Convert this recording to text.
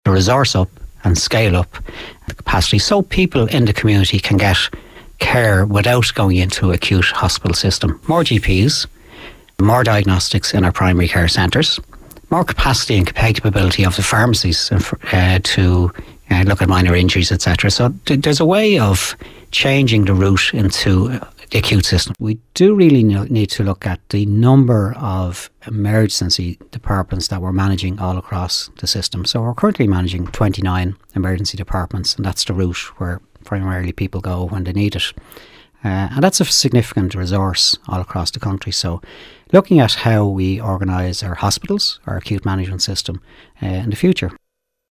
to resource up and scale up the capacity so people in the community can get care without going into acute hospital system. More GPs, more diagnostics in our primary care centres, more capacity and capability of the pharmacies to look at minor injuries, etc. So there's a way of changing the route into the acute system. We do really need to look at the number of emergency departments that we're managing all across the system. So we're currently managing 29 emergency departments, and that's the route where primarily people go when they need it. And that's a significant resource all across the country. So looking at how we organise our hospitals, our acute management system in the future.